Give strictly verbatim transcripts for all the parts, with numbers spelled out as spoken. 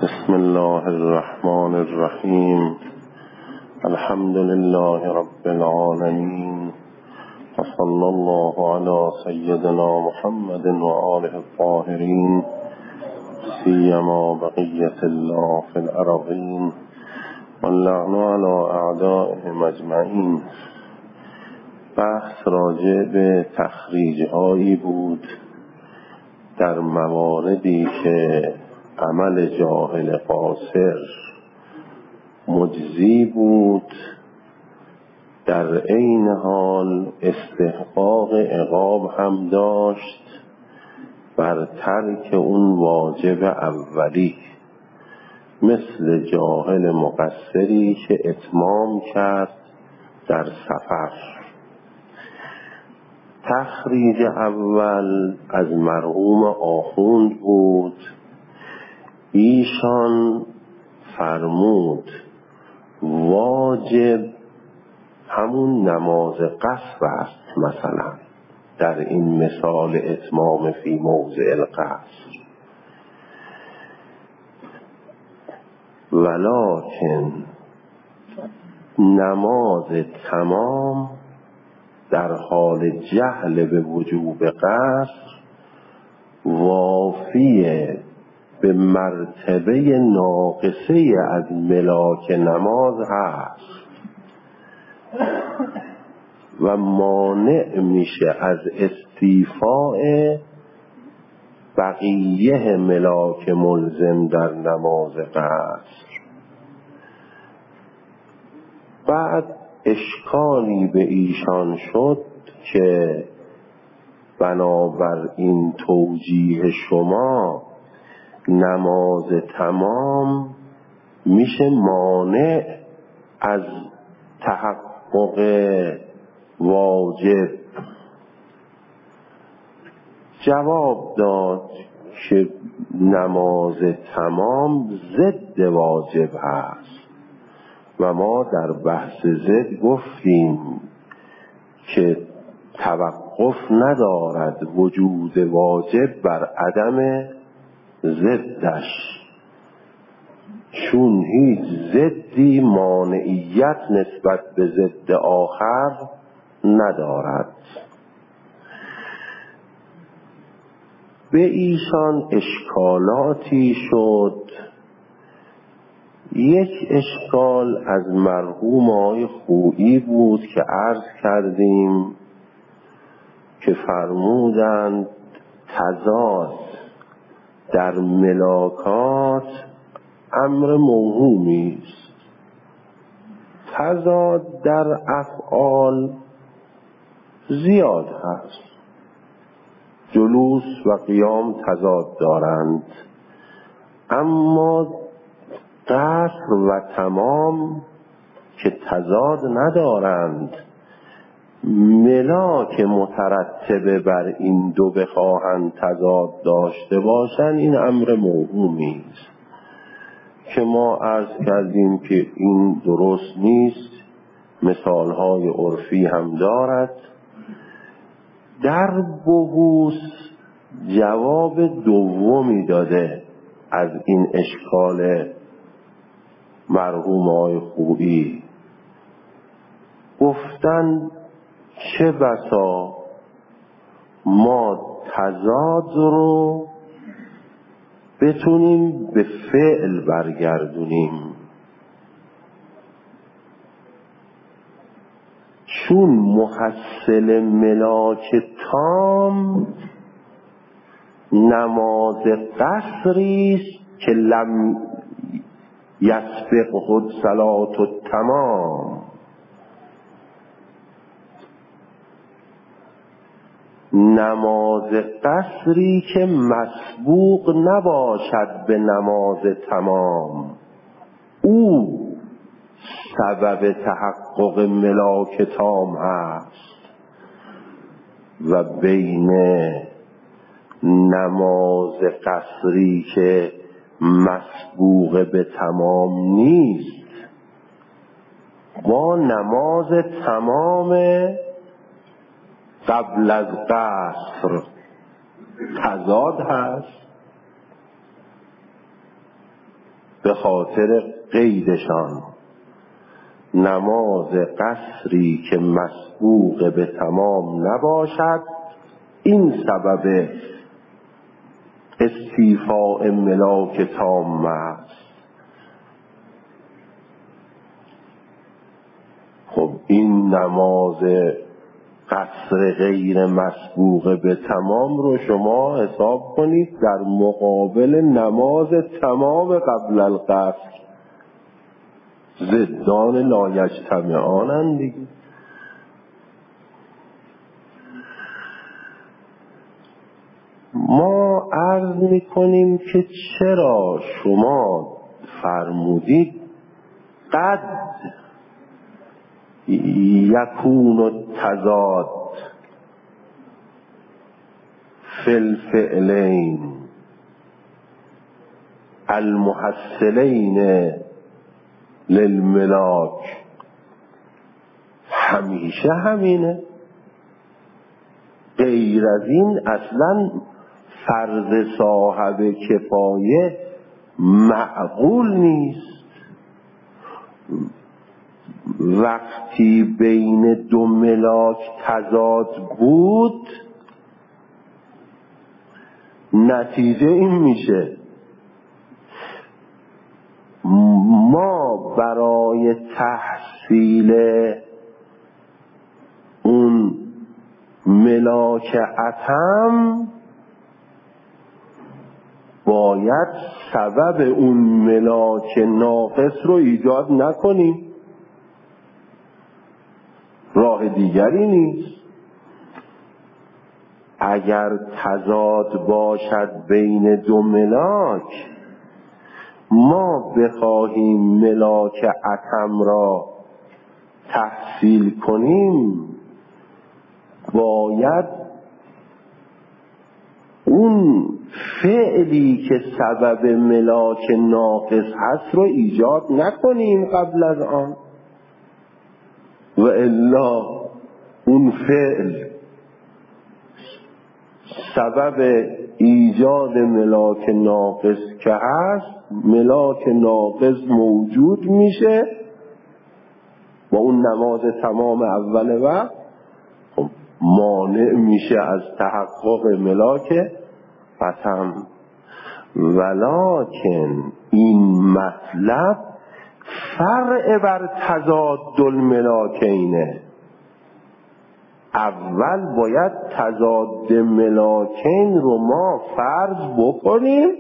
بسم الله الرحمن الرحیم. الحمد لله رب العالمین و صلی الله علی سیدنا محمد و آله الطاهرین سیما بقیة الله فی الارضین و اللعن علی اعدائهم اجمعین. بحث راجع به تخریج هایی بود در مواردی که عمل جاهل قاصر مجزی بود، در عین حال استحقاق عقاب هم داشت بر ترک اون واجب اولی، مثل جاهل مقصری که اتمام کرد در سفر. تخریج اول از مرحوم آخوند بود. ایشان فرمود واجب همون نماز قصر است، مثلا در این مثال اتمام فی موضع القصر، ولکن نماز تمام در حال جهل به وجوب قصر وافیه به مرتبه ناقصه از ملاک نماز هست و مانع میشه از استیفاء بقیه ملاک ملزم در نماز قصر. بعد اشکالی به ایشان شد که بنابر این توجیه شما نماز تمام میشه مانع از تحقق واجب. جواب داد که نماز تمام ضد واجب هست و ما در بحث ضد گفتیم که توقف ندارد وجود واجب بر عدم ضدش، چون هیچ ضدی مانعیت نسبت به ضد آخر ندارد. به ایشان اشکالاتی شد. یک اشکال از مرحوم آقای خویی بود که عرض کردیم که فرمودند تضاد در ملاکات امر موهومی است، تضاد در افعال زیاد هست. جلوس و قیام تضاد دارند، اما قصر و تمام که تضاد ندارند. ملاک مترتبه بر این دو بخواهند تضاد داشته باشند، این امر موهومی است که ما عرض کردیم که این درست نیست. مثالهای عرفی هم دارد. در بحوث جواب دومی داده از این اشکال مرحوم آقای خویی. گفتن چه بسا ما تضاد رو بتونیم به فعل برگردونیم، چون محصل ملاک تام نماز قصری است که لم یسبق خود صلات و تمام. نماز قصری که مسبوق نباشد به نماز تمام، او سبب تحقق ملاک تام است و بین نماز قصری که مسبوق به تمام نیست با نماز تمام قبل از قصر تضاد هست. به خاطر قیدشان. نماز قصری که مسبوق به تمام نباشد، این سبب استیفاء ملاک تام است. خب این نماز قصر غیر مسبوق به تمام رو شما حساب کنید در مقابل نماز تمام قبل القصر. ضدان لایجتمعانند دیگه. ما عرض میکنیم که چرا شما فرمودید قد یکون التضاد فی الفعلین المحصلین للملاک. همیشه همینه، غیر از این اصلا فرض صاحب کفایه معقول نیست. وقتی بین دو ملاک تضاد بود، نتیجه این میشه ما برای تحصیل اون ملاک اتم باید سبب اون ملاک ناقص رو ایجاد نکنیم، راه دیگری نیست. اگر تضاد باشد بین دو ملاک، ما بخواهیم ملاک اتم را تحصیل کنیم، باید اون فعلی که سبب ملاک ناقص هست رو ایجاد نکنیم قبل از آن، و الا اون فعل سبب ایجاد ملاک ناقص که هست، ملاک ناقص موجود میشه با اون نماز تمام اول وقت، مانع میشه از تحقق ملاک فتم. ولکن این مطلب فرع بر تضاد الملاکینه. اول باید تضاد ملاکین رو ما فرض بکنیم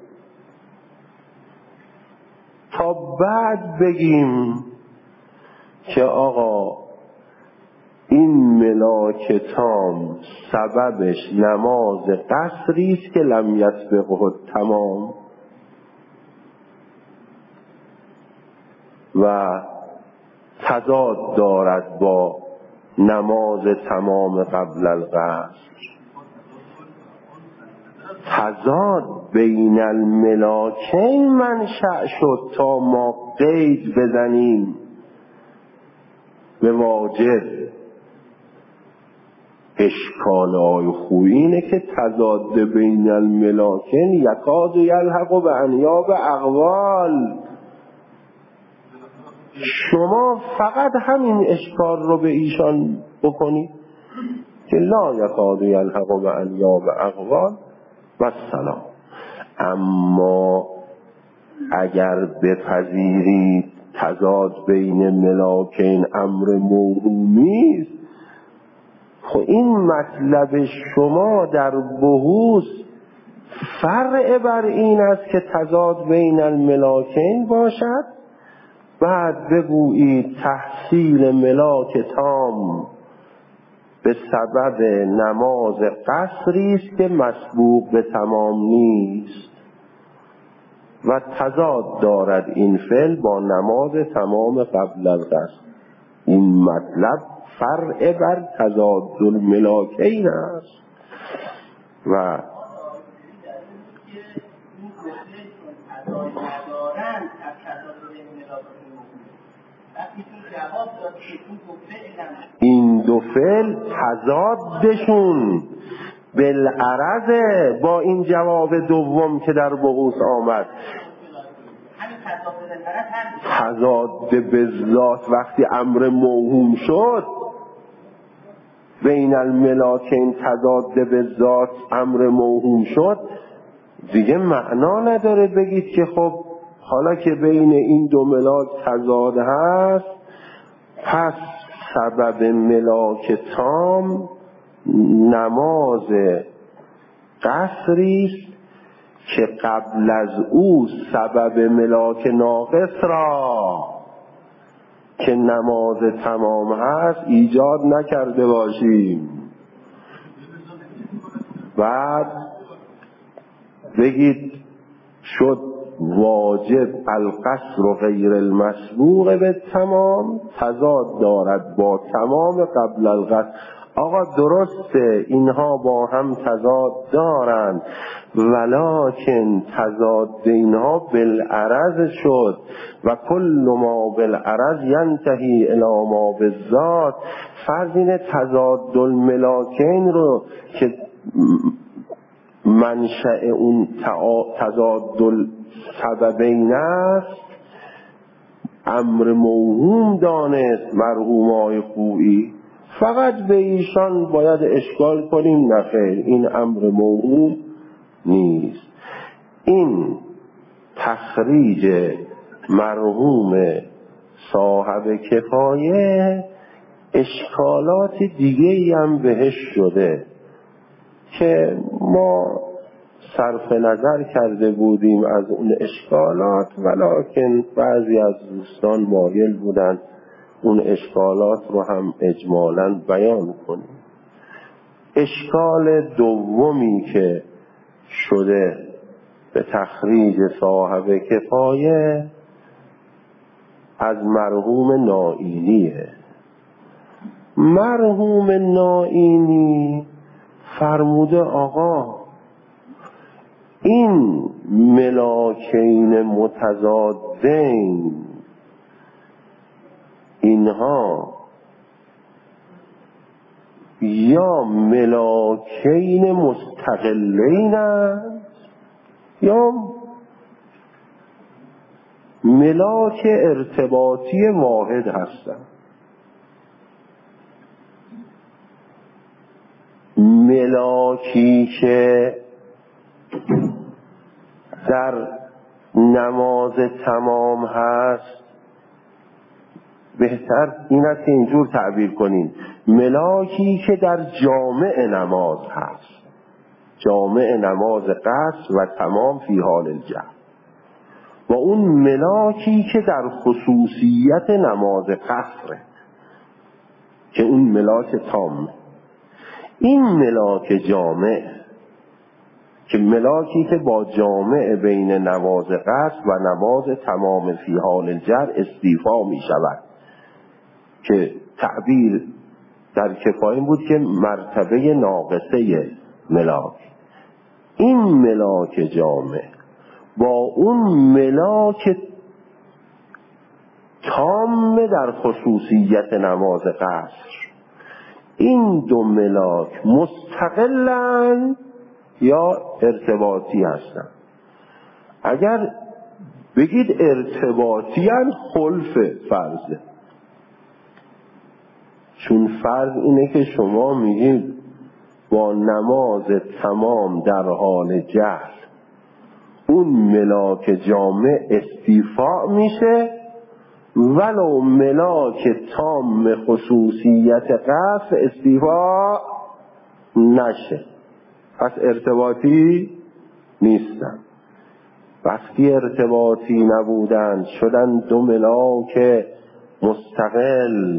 تا بعد بگیم که آقا این ملاک تام سببش نماز قصری است که لم یسبقه تمام و تضاد دارد با نماز تمام قبل القصر. تضاد بین الملاکین منشأ شد تا ما قید بزنیم به واجب. اشکال آی خوی اینه که تضاد بین الملاکین یکاد یلحق به انیاب اقوال. شما فقط همین اشکال رو به ایشان بکنید که لا یکاد یلحق به انیاب اقوال و سلام. اما اگر بپذیرید تضاد بین ملاکین امر موهومی است، خب این مطلب شما در بحوث فرع بر این است که تضاد بین الملاکین باشد، بعد بگویید تحصیل ملاک تام به سبب نماز قصری است که مسبوق به تمام نیست و تضاد دارد این فعل با نماز تمام قبل القصر. این مطلب فرع بر تضاد الملاکین است. و این دو فعل تضادشون بالعرض با این جواب دوم که در بحوث آمد. تضاد به ذات وقتی امر موهوم شد، بین الملاکین تضاد به ذات امر موهوم شد، دیگه معنا نداره بگید که خب حالا که بین این دو ملاک تضاد هست، پس سبب ملاک تام نماز قصریست که قبل از او سبب ملاک ناقص را که نماز تمام هست ایجاد نکرده باشیم. بعد بگید شد واجب القصر و غیر المسبوق به تمام، تضاد دارد با تمام قبل القصر. آقا درسته اینها با هم تضاد دارند، ولکن تضاد اینها بالعرض شد و کل ما بالعرض ینتهی الی ما بالذات. فرض اینه تضاد الملاکین رو که منشأ اون تضاد السببین است امر موهوم دانست مرحومای خویی، فقط به ایشان باید اشکال کنیم نخیر این امر موهوم نیست. این تخریج مرحوم صاحب کفایه اشکالات دیگه هم بهش شده که ما صرف نظر کرده بودیم از اون اشکالات، ولکن بعضی از دوستان مایل بودن اون اشکالات رو هم اجمالاً بیان کنیم. اشکال دومی که شده به تخریج صاحب کفایه از مرحوم نائینیه. مرحوم نائینی فرموده آقا این ملاکین متضادین اینها یا ملاکین مستقلین است یا ملاک ارتباطی واحد هستند. ملاکی که در نماز تمام هست، بهتر این است که اینجور تعبیر کنین، ملاکی که در جامع نماز هست، جامع نماز قصر و تمام فی حال الجهر، و اون ملاکی که در خصوصیت نماز قصره که اون ملاک تام. این ملاک جامع که ملاکی که با جامع بین نماز قصر و نماز تمام فی حال الجهر استیفا می شود، که تعبیر در کفایه بود که مرتبه ناقصه ملاک. این ملاک جامع با اون ملاک تام در خصوصیت نماز قصر، این دو ملاک مستقلن یا ارتباطی هستن. اگر بگید ارتباطی هن خلف فرضه، چون فرض اینه که شما میگید با نماز تمام در حال جهر اون ملاک جامع استیفاء میشه ولو ملاک تام خصوصیت قصر استیفاء نشه، پس ارتباطی نیستن. وقتی ارتباطی نبودن شدن دو ملاک مستقل.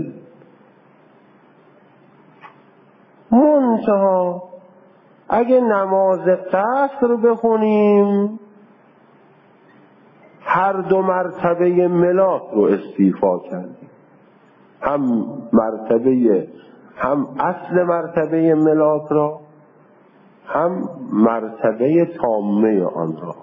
منتها اگه نماز قصر بخونیم هر دو مرتبه ملاک رو استیفا کردیم، هم مرتبه هم اصل مرتبه ملاک را هم مرتبه تامه آن را.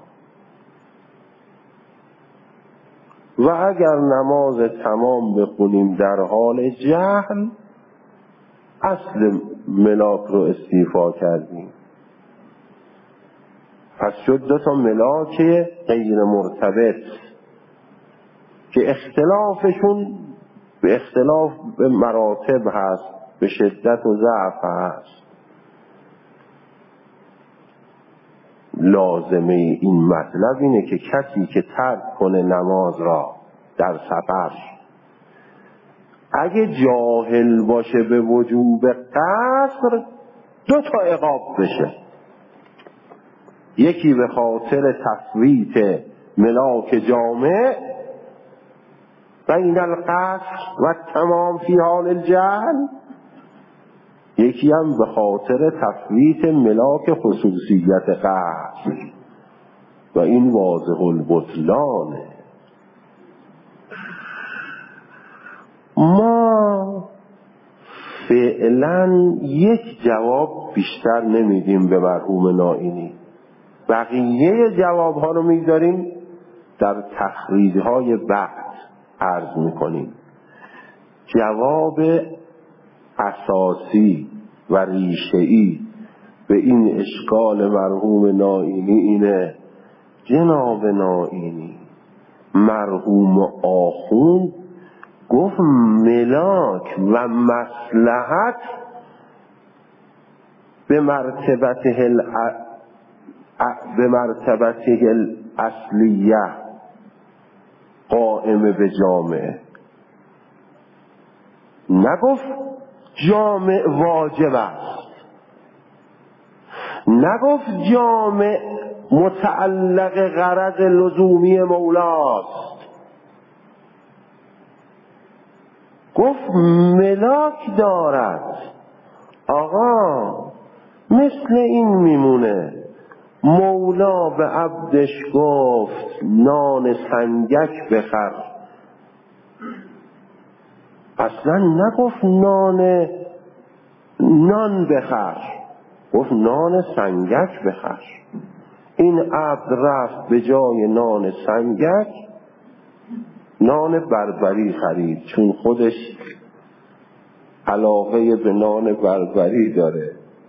و اگر نماز تمام بخونیم در حال جهل اصل ملاک رو استیفا کردیم، پس شد دو تا ملاک غیر مرتبط که اختلافشون به اختلاف به مراتب هست، به شدت و ضعف هست. لازمه این مطلب اینه که کسی که ترک کنه نماز را در سفر، اگه جاهل باشه به وجوب قصر، دو تا عقاب بشه. یکی به خاطر تفویت ملاک جامع بین القصر و تمام فی حال الجهل، یکی هم به خاطر تفویت ملاک خصوصیت قصر و این واضح البطلانه. ما فعلا یک جواب بیشتر نمیدیم به مرحوم نائینی، بقیه جواب ها رو میذاریم در تخریج‌های بعد عرض میکنیم. جواب اساسی و ریشه‌ای به این اشکال مرحوم نائینی اینه: جناب نائینی، مرحوم آخوند گفت ملاک و مصلحت به مرتبته ال به مرتبته الاصلیه قائم به جامعه. نگفت جامع واجب است، نگفت جامع متعلق غرض لزومی مولاست، گفت ملاک دارد. آقا مثل این میمونه، مولا به عبدش گفت نان سنگک بخر، اصلا نگفت نان نان بخر، گفت نان سنگک بخر. این عبد رفت به جای نان سنگک نان بربری خرید، چون خودش علاقه به نان بربری داره.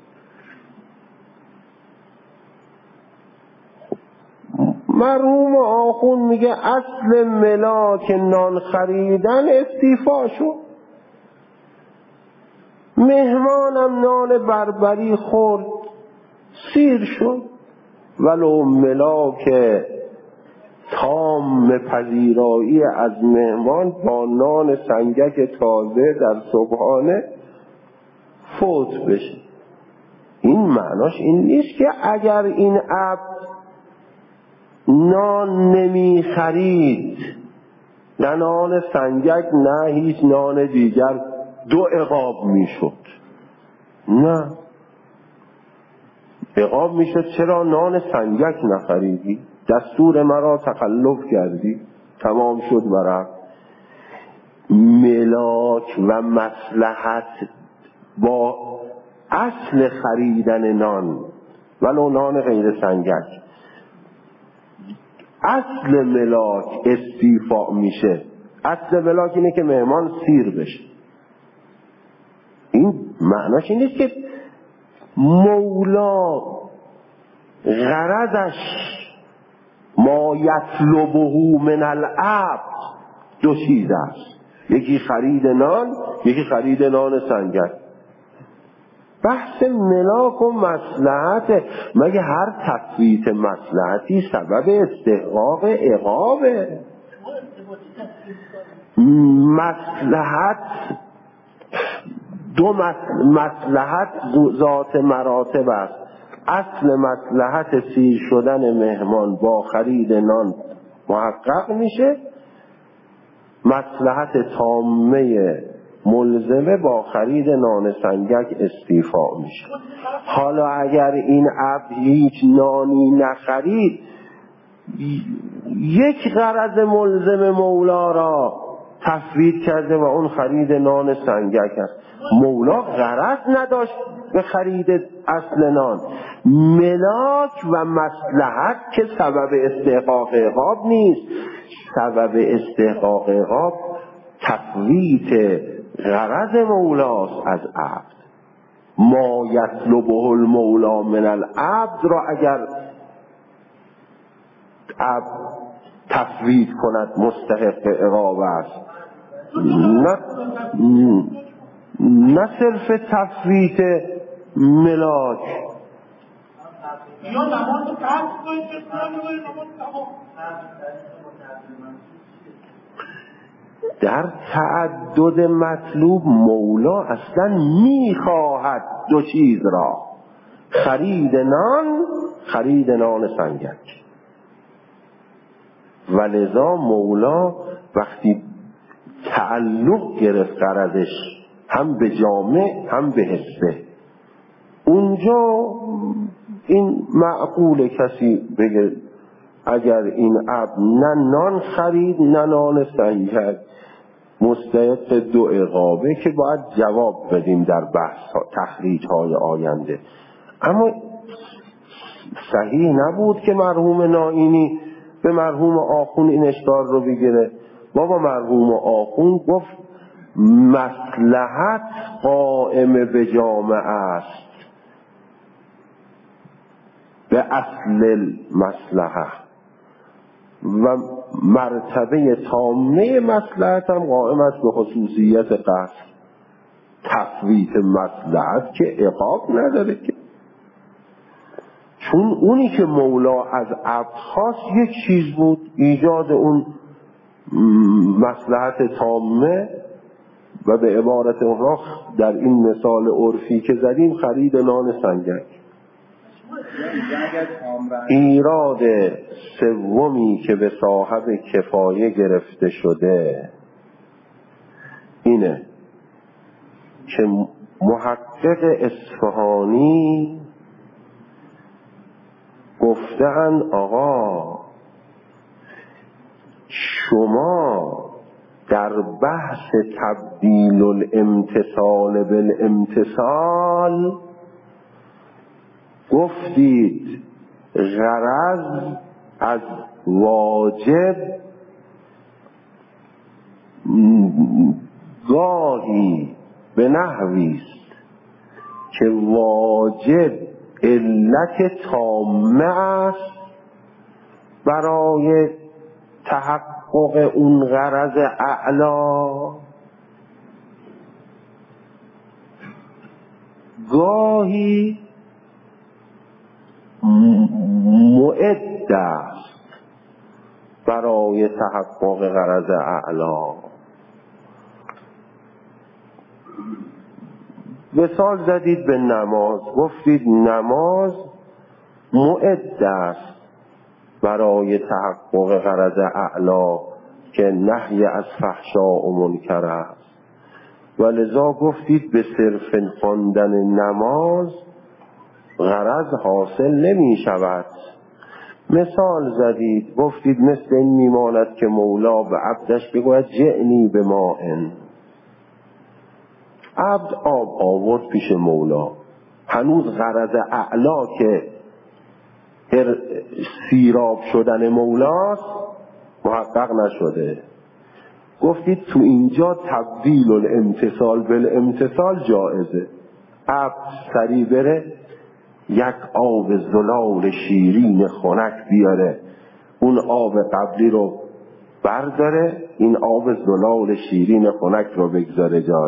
مرحوم آخون میگه اصل ملاک نان خریدن استیفا شد. مهمانم نان بربری خورد سیر شد، ولو ملاک تام پذیرایی از مهمان با نان سنگک تازه در صبحانه فوت بشه. این معناش این نیست که اگر این عبد نان نمی خرید، نه نان سنگک نه هیچ نان دیگر، دو عقاب می شد. نه، عقاب می شد چرا نان سنگک نخریدی؟ دستور مرا تخلف کردی، تمام شد برم. ملاک و مصلحت با اصل خریدن نان ولو نان غیر سنگک، اصل ملاک استیفاء میشه. اصل ملاک اینه که مهمان سیر بشه. این معناش این نیست که مولا غرضش ما یطلبه من العبد دو چیز است، یکی خرید نان، یکی خرید نان سنگک. بحث ملاک و مصلحت، مگه هر تفویت مصلحتی سبب استحقاق عقابه؟ مصلحت دو مصلحت ذات مراتب است. اصل مصلحت سیر شدن مهمان با خرید نان محقق میشه، مصلحت تامه ملزمه با خرید نان سنگک استیفاء میشه. حالا اگر این عبد هیچ نانی نخرید، یک غرض ملزم مولا را تفویت کرده و اون خرید نان سنگک است. مولا غرض نداشت به خرید اصل نان. ملاک و مصلحت که سبب استحقاق عقاب نیست، سبب استحقاق عقاب تفویت غرض مولاست از عبد. ما یطلبه المولا من العبد را اگر عبد تفویض کند مستحق عقاب است. نه نه صرف تفویض ملاک، یا نماز قصد کنید که نماز تمام. در تعدد مطلوب مولا اصلا میخواهد دو چیز را، خرید نان، خرید نان سنگک. ولذا مولا وقتی تعلق گرفت غرضش هم به جامع هم به حسه، اونجا این معقول کسی بگه اگر این عبد نه نان خرید نه نان سنگک مستحق دو عقابه که باید جواب بدیم در بحث تخریج های آینده. اما صحیح نبود که مرحوم نائینی به مرحوم آخوند این اشکال رو بگیره. بابا مرحوم آخوند گفت مصلحت قائم به جامعه است، به اصل مصلحت، و مرتبه تامه مصلحت هم قائم است به خصوصیت قصد. تفویت مصلحت که عقاب نداره که، چون اونی که مولا از عبد خواست یک چیز بود، ایجاد اون مصلحت تامه، و به عبارت اخرى در این مثال عرفی که زدیم خرید نان سنگک. ایراد سومی که به صاحب کفایه گرفته شده اینه که محقق اصفهانی گفتن آقا شما در بحث تبدیل الامتصال بالامتصال گفتید غرض از واجب گاهی به نحوی است که واجب علت تامه است برای تحقق اون غرض اعلا، گاهی معد است برای تحقق غرض اعلا. مثال زدید به نماز، گفتید نماز معد است برای تحقق غرض اعلا که نهی از فحشاء و منکر است، و لذا گفتید به صرف خواندن نماز غرض حاصل نمی شود. مثال زدید گفتید مثل این میماند که مولا به عبدش بگوید جئنی به ماء، عبد آب آورد پیش مولا، هنوز غرض اعلا که سیراب شدن مولاست محقق نشده. گفتید تو اینجا تبدیل الامتصال بالامتصال جائزه. عبد سری بره یک آب زلال شیرین خنک بیاره، اون آب قبلی رو برداره، این آب زلال شیرین خنک رو بگذاره جاش.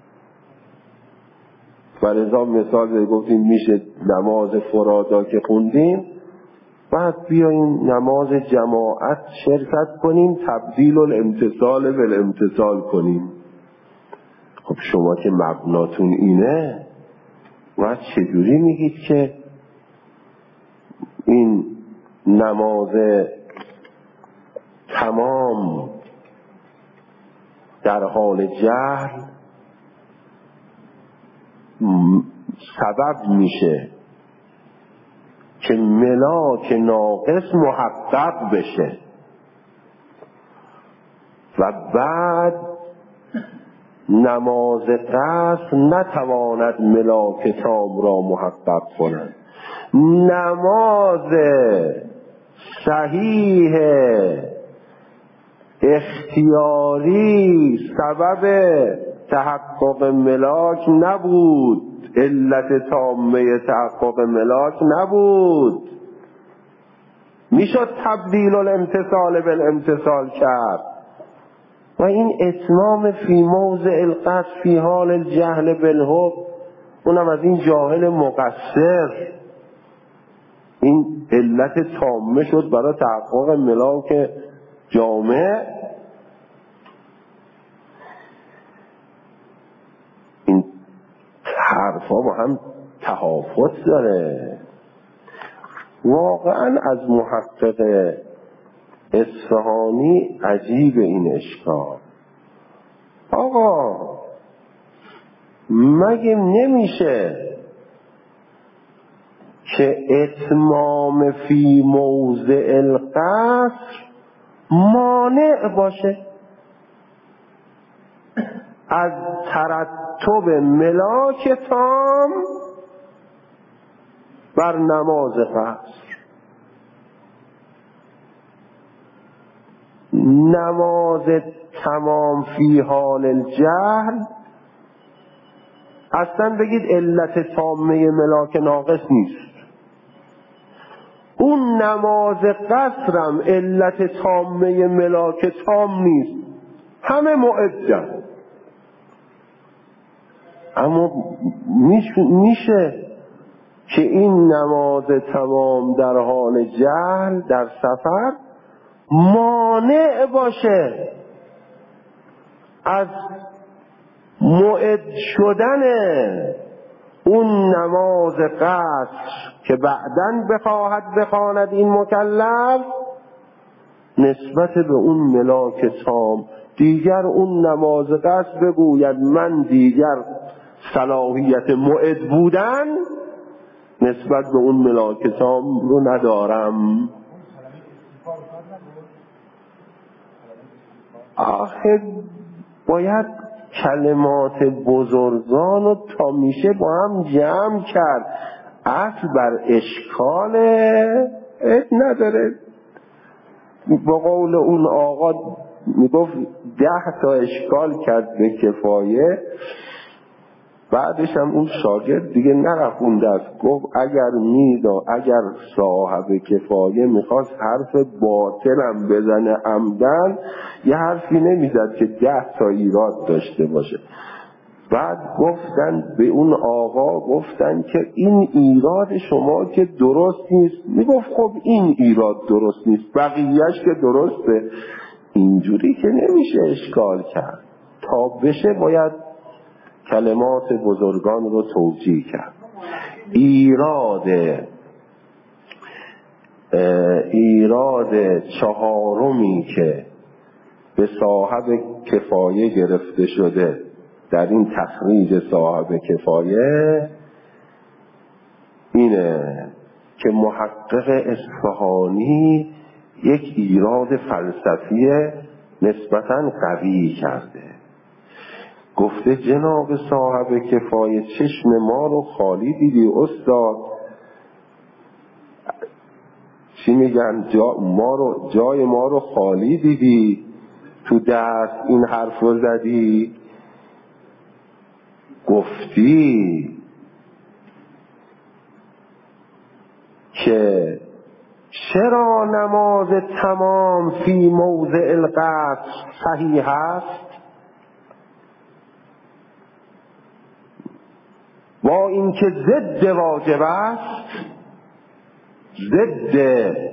ولذا مثال گفتیم میشه نماز فرادا که خوندیم، بعد بیاییم نماز جماعت شرکت کنیم، تبدیل الامتصال بالامتصال کنیم. خب شما که مبناتون اینه، باید چجوری میگید که این نماز تمام در حال جهل سبب میشه که ملاک ناقص محقق بشه، و بعد نماز قصر نتواند ملاک تام را محقق کند. نماز صحیح اختیاری سبب تحقق ملاک نبود، علت تامه تحقق ملاک نبود. میشد تبدیل الامتصال بالامتصال کرد. و این اتمام فی موضع القصد فی حال الجهل بالحکم، اونم از این جاهل مقصر. این علت تامه شد برای تحقق ملاک جامع. این حرفا با هم تحافظ داره. واقعا از محقق اصفهانی عجیب این اشکال. آقا مگه نمیشه که اتمام فی موضع القصر مانع باشه از ترتب ملاک تام بر نماز قصر؟ نماز تمام فی حال الجهل اصلا بگید علت تامه ملاک ناقص نیست. اون نماز قصرم علت تامه ملاک تام نیست، همه معدن. اما میشه که این نماز تمام در حال جهل در سفر مانع باشه از معد شدن اون نماز قصر که بعداً بخواهد بخواند این مکلف نسبت به اون ملاک تام. دیگر اون نماز قصر بگوید من دیگر صلاحیت معد بودن نسبت به اون ملاک تام رو ندارم. آخه باید کلمات بزرگان رو تا میشه با هم جمع کرد. اصل بر اشکال نداره. با قول اون آقا میگفت ده تا اشکال کرد به کفایه. بعدش هم اون شاگرد دیگه نرفت اون دست، گفت اگر میدا اگر صاحب کفایه میخواست حرف باطلم بزنه عمدن یه حرفی نمیزد که ده تا ایراد داشته باشه. بعد گفتن به اون آقا گفتن که این ایراد شما که درست نیست. میگفت خب این ایراد درست نیست بقیهش که درسته. اینجوری که نمیشه اشکال کرد. تا بشه باید کلمات بزرگان رو توجیه کرد. ایراد ایراد چهارمی که به صاحب کفایه گرفته شده در این تخریج صاحب کفایه اینه که محقق اصفهانی یک ایراد فلسفی نسبتاً قوی کرده. گفته جناب صاحب کفایه چشم ما رو خالی دیدی استاد. چی میگن؟ جا ما رو جای ما رو خالی دیدی تو دست این حرف رو زدی. گفتی که چرا نماز تمام فی موضع القصر صحیح است با اینکه ضد واجب است؟ ضد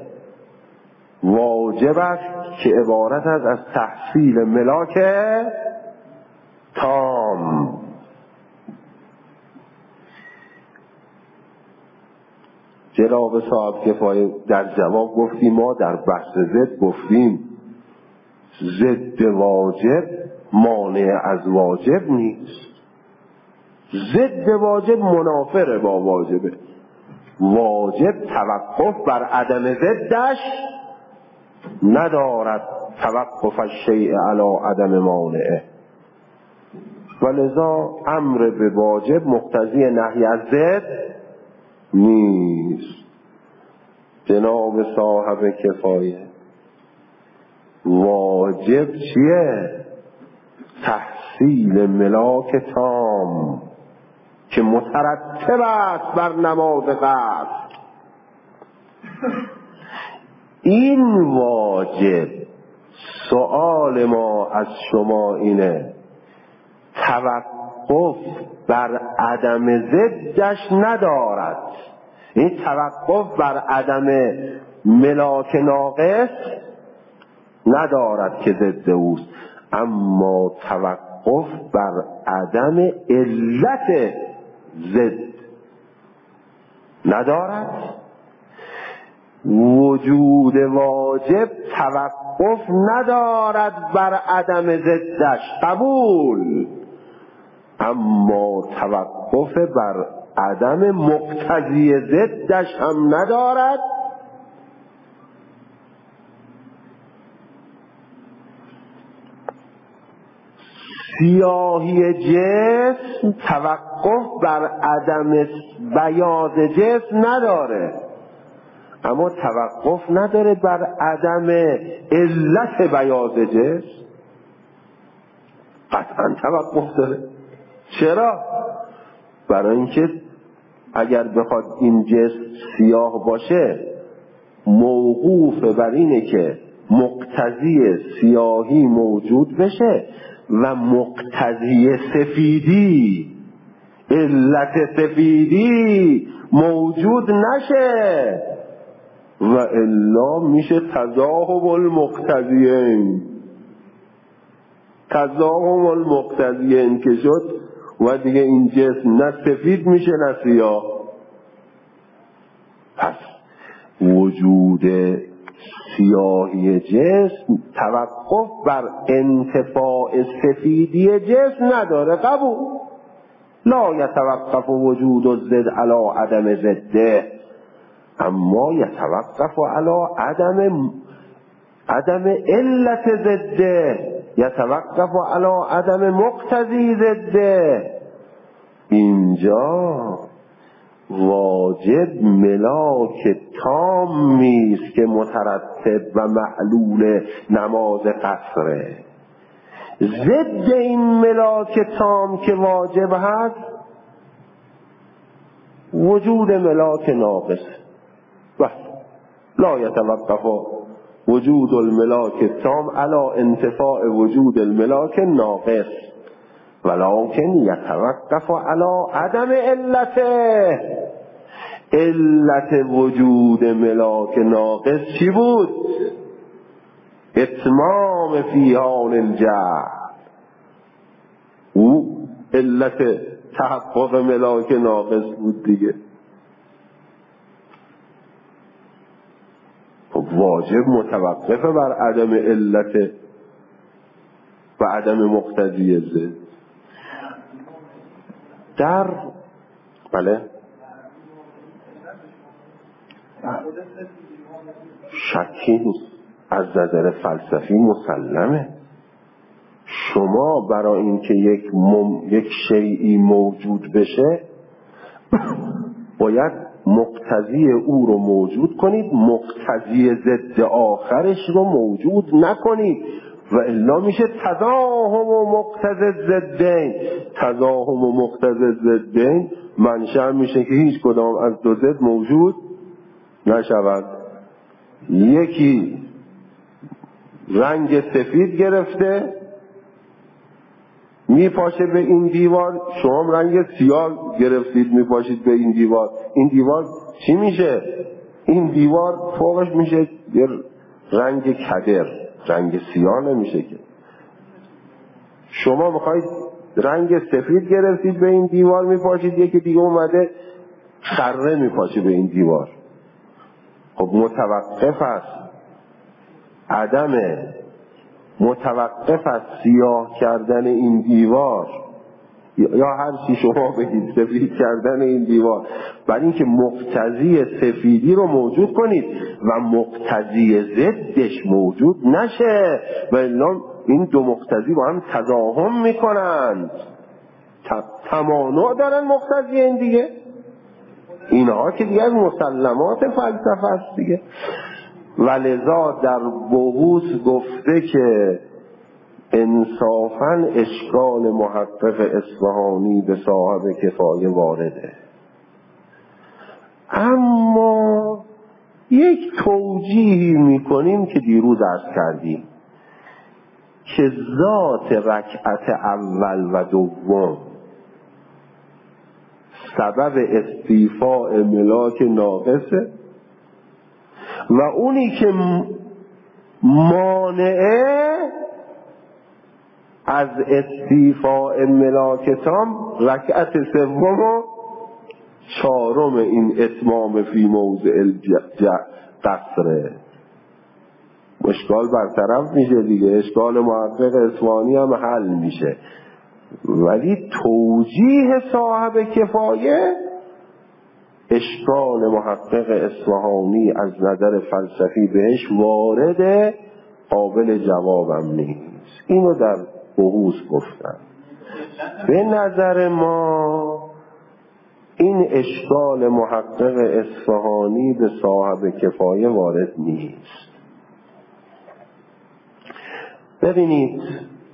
واجب است که عبارت است از تحصیل ملاک تام. جناب صاحب کفایه در جواب گفتیم ما در بحث ضد گفتیم ضد واجب مانع از واجب نیست. ضد واجب منافر با واجبه. واجب توقف بر عدم ضدش ندارد، توقف الشیء علی عدم مانعه. ولذا امر به واجب مقتضی نهی از ضد نیست. جناب صاحب کفایه واجب چیه؟ تحصیل ملاک تام که مترتب است بر نماز قصر. این واجب، سؤال ما از شما اینه توقف بر عدم ضدش ندارد. این توقف بر عدم ملاک ناقص ندارد که ضد اوست، اما توقف بر عدم علت ضد ندارد. وجود واجب توقف ندارد بر عدم ضدش، قبول، اما توقف بر عدم مقتضی ضدش هم ندارد. سیاهی جسم توقف بر عدم بیاض جسم نداره، اما توقف نداره بر عدم علت بیاض جسم. قطعا توقف داره. چرا؟ برای اینکه اگر بخواد این جسم سیاه باشه موقوف بر اینه که مقتضی سیاهی موجود بشه و مقتضی سفیدی، علت سفیدی موجود نشه، و الا میشه تضاهم المقتضیین. تضاهم المقتضیین که شد و دیگه این جسم نه سفید میشه نه سیاه. پس وجود سیاهی جسم توقف بر انتفاع سفیدی جسم نداره، قبول. لا یتوقف وجود الضد علی عدم ضده، اما یتوقف علی عدم عدم علت ضده، یتوقف علی عدم مقتضی ضده. اینجا واجب ملاک تامی است که مترتب و معلول نماز قصره. ضد این ملاک تام که واجب هست وجود ملاک ناقص. بس لا یتوقف وجود الملاک تام علی انتفاع وجود الملاک ناقص، ولکن یتوقف علی عدم علته. علت وجود ملاک ناقص چی بود؟ اتمام فی حال الجهل. او علت تحقق ملاک ناقص بود دیگه. واجب متوقف بر عدم علت و عدم مقتضی ضد. در بله شکی نیست، از نظر فلسفی مسلمه. شما برای اینکه یک مم... یک شیئی موجود بشه باید مقتضی او رو موجود کنید، مقتضی ضد آخرش رو موجود نکنید، و الا میشه تضاهم و مقتضی ضدین. تضاهم و مقتضی ضدین منشأ میشه که هیچ کدام از دو ضد موجود نشود. یکی رنگ سفید گرفته میپاشه به این دیوار، شما رنگ سیاه گرفتید میپاشید به این دیوار، این دیوار چی میشه؟ این دیوار فوقش میشه یه رنگ کدر، رنگ سیاه نمیشه که. شما میخواید رنگ سفید گرفتید به این دیوار میپاشید، یکی دیگه اومده خره میپاشه به این دیوار. خب متوقف است، عدم متوقف از سیاه کردن این دیوار یا هر چی شما بگید سفید کردن این دیوار، برای اینکه مقتضی سفیدی رو موجود کنید و مقتضی ضدش موجود نشه، و الا این دو مقتضی با هم تضاهم میکنند، تمانع دارن مقتضی این دیگه. اینها که دیگه از مسلمات فلسفه است دیگه. ولذا در بحوث گفته که انصافاً اشکال محقق اصفهانی به صاحب کفایه وارده، اما یک توجیهی میکنیم که دیروز عرض کردیم که ذات رکعت اول و دوم سبب استیفاء ملاک ناقصه و اونی که مانعه از استیفاء ملاک تام رکعت سوم و چهارم این اتمام فی موضع قصره. اشکال برطرف میشه دیگه، اشکال محقق اصفهانی هم حل میشه. ولی توجیه صاحب کفایه اشکال محقق اصفهانی از نظر فلسفی بهش وارده، قابل جوابم نیست. اینو در بحوث گفتم. به نظر ما این اشکال محقق اصفهانی به صاحب کفایه وارد نیست. ببینید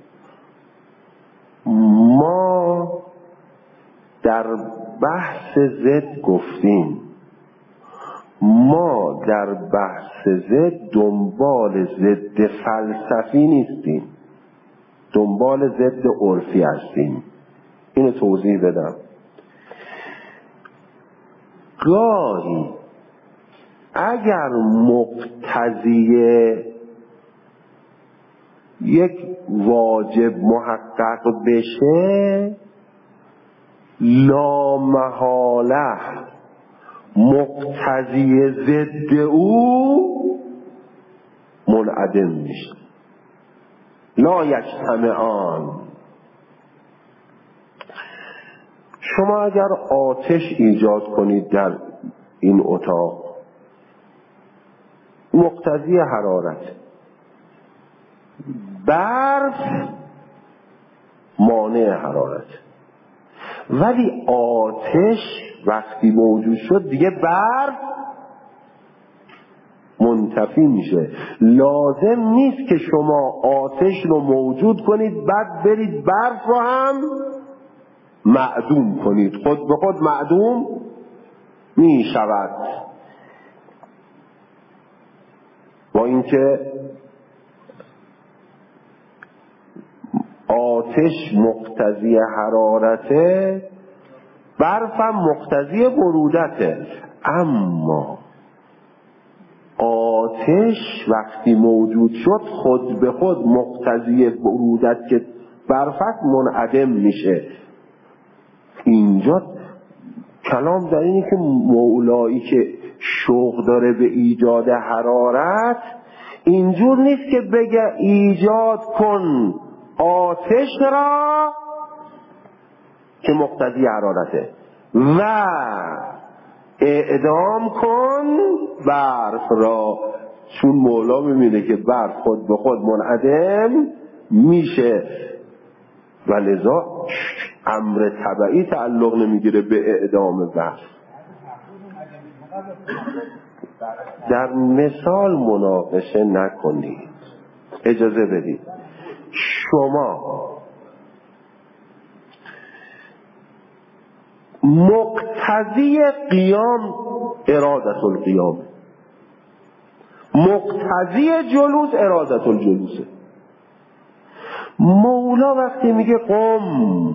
ما در بحث ضد گفتیم، ما در بحث ضد دنبال ضد فلسفی نیستیم، دنبال ضد عرفی هستیم. اینو توضیح بدم. گاهی اگر مقتضی یک واجب محقق بشه، لا محاله مقتضی ضد او منعدم میشه. لا یجتمعان. شما اگر آتش ایجاد کنید در این اتاق، مقتضی حرارت، برف مانع حرارت، ولی آتش وقتی موجود شد دیگه برف منتفی میشه. لازم نیست که شما آتش رو موجود کنید بعد برید برف رو هم معدوم کنید، خود به خود معدوم می شود. با اینکه آتش مقتضی حرارته، برف هم مقتضی برودته، اما آتش وقتی موجود شد خود به خود مقتضی برودت که برفت منعدم میشه. اینجا کلام در اینه که مولایی که شوق داره به ایجاد حرارت، اینجور نیست که بگه ایجاد کن آتش را که مقتضی حرارته و اعدام کن برف را، چون مولا می‌بینه که برف خود به خود منعدم میشه و لذا امر طبعی تعلق نمیگیره به اعدام برف. در مثال مناقشه نکنید، اجازه بدید. شما مقتضی قیام ارادت القیام، مقتضی جلوس ارادت الجلوسه. مولا وقتی میگه قم،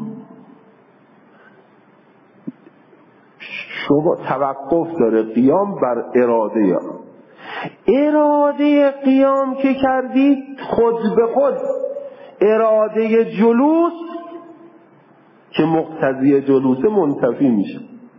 شما توقف داره قیام بر اراده یا اراده قیام که کردید خود به خود اراده جلوس که مقتضی جلوسه منتفی میشه.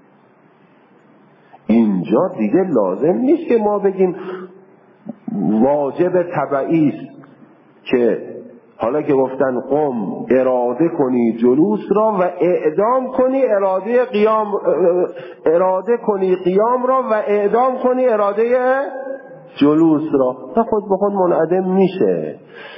اینجا دیگه لازم نیست که ما بگیم واجب طبعی است که حالا که گفتن قم اراده کنی جلوس را و اعدام کنی اراده قیام، اراده کنی قیام را و اعدام کنی اراده جلوس را، تا خود به خود منعدم میشه.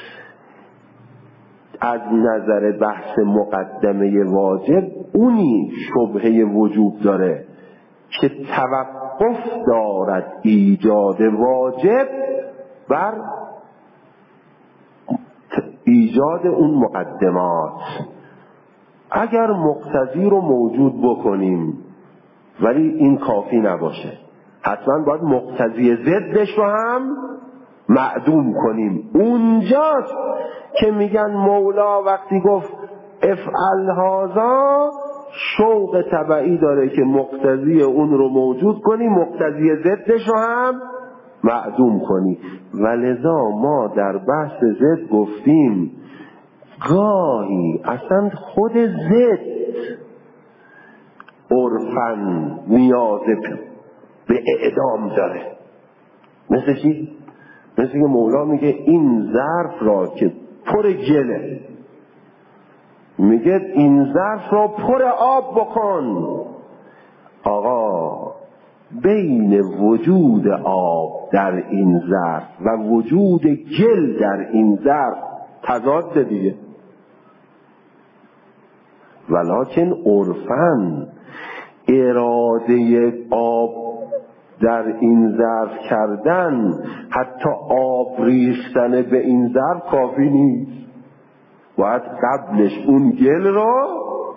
از نظر بحث مقدمه واجب اونی شبهه وجود داره که توقف دارد ایجاد واجب بر ایجاد اون مقدمات. اگر مقتضی رو موجود بکنیم ولی این کافی نباشه، حتما باید مقتضی ضدش رو هم معدوم کنیم. اونجاست که میگن مولا وقتی گفت افعل هذا شوق طبعی داره که مقتضی اون رو موجود کنی، مقتضی ضدش رو هم معدوم کنی. ولذا ما در بحث ضد گفتیم گاهی اصلا خود ضد عرفاً نیاز به اعدام داره. مثل چی؟ مثل که مولا میگه این ظرف را که پر گله، میگه این ظرف را پر آب بکن. آقا بین وجود آب در این ظرف و وجود گل در این ظرف تضاد دیگه، ولکن عرفاً اراده آب در این ظرف کردن، حتی آب ریختن به این ظرف کافی نیست، باید قبلش اون گل رو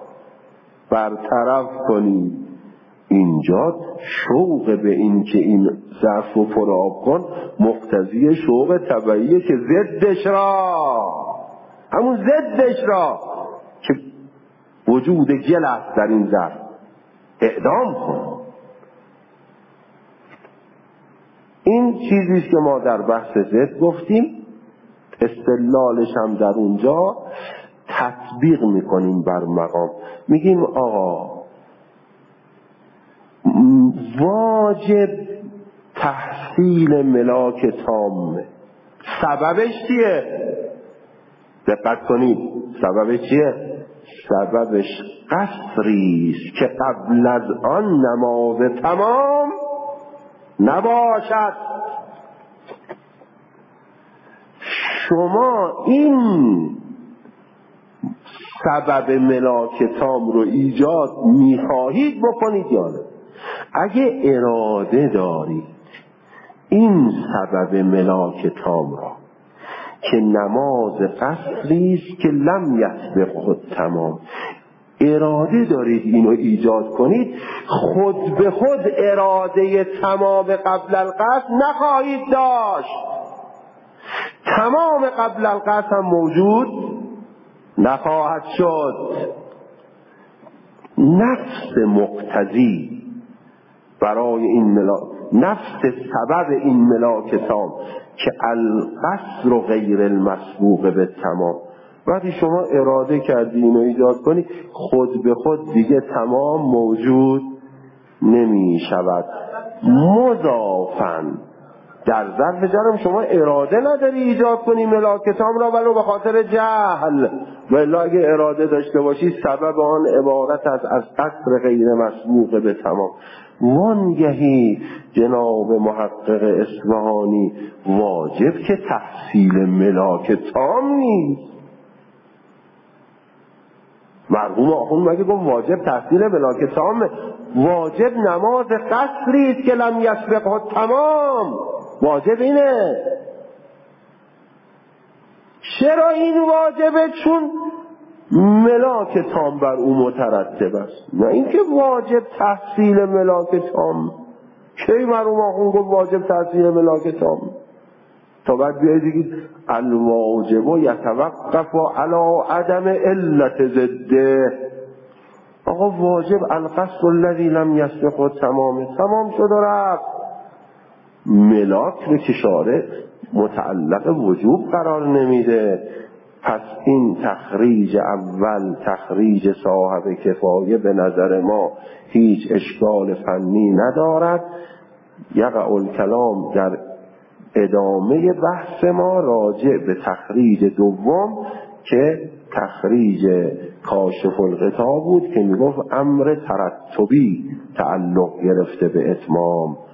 برطرف کنی. اینجا شوق به این که این ظرف رو پر آب کن مقتضی شوق طبیعیه که ضدش را، همون ضدش را که وجود گل است در این ظرف اعدام کن. این چیزیست که ما در بحث ضد گفتیم، استدلالش هم در اونجا تطبیق میکنیم بر مقام. میگیم آقا واجب تحصیل ملاک تامه. سببش چیه؟ دقت کنید سببش چیه؟ سببش قصریست که قبل از آن نماز تمام نباشد. شما این سبب ملاک تام رو ایجاد میخواهید بکنید یا نه؟ اگه اراده دارید این سبب ملاک تام را که نماز قصریست که لم یسبق خود تمام، اراده دارید اینو ایجاد کنید، خود به خود اراده تمام قبل القصر نخواهید داشت، تمام قبل القصر هم موجود نخواهد شد. نفس مقتضی برای این ملاک، نفس سبب این ملاک تام که القصر و غیر المسبوق به تمام، وقتی شما اراده کردی اینو ایجاد کنی خود به خود دیگه تمام موجود نمی شود. مضافاً در ظرف جرم شما اراده نداری ایجاد کنی ملاک تام را ولو به خاطر جهل، ولی اگه اراده داشته باشی سبب آن عبارت است از قصر غیر مسبوق به تمام. وانگهی جناب محقق اصفهانی واجب که تحصیل ملاک تام نیست. مرحوم آخوند مگه گفت واجب تحصیل ملاک تام؟ واجب نماز قصری است که لم یسبقه تمام. واجب اینه. چرا این واجبه؟ چون ملاک تام بر او مترتب است. نه اینکه واجب تحصیل ملاک تام. کی مرحوم آخوند گفت واجب تحصیل ملاک تام؟ تا بعد بیایید بگید الواجب یتوقف علی عدم علت ضده. آقا واجب القصر الذی لم یسبقه تمام، تمام شد و رفت. ملاک رو که شارع متعلق وجوب قرار نمیده. پس این تخریج اول، تخریج صاحب کفایه، به نظر ما هیچ اشکال فنی ندارد. یقع الکلام در ادامه بحث ما راجع به تخریج دوم که تخریج کاشف الغطا بود که میگفت امر ترتبی تعلق گرفته به اتمام.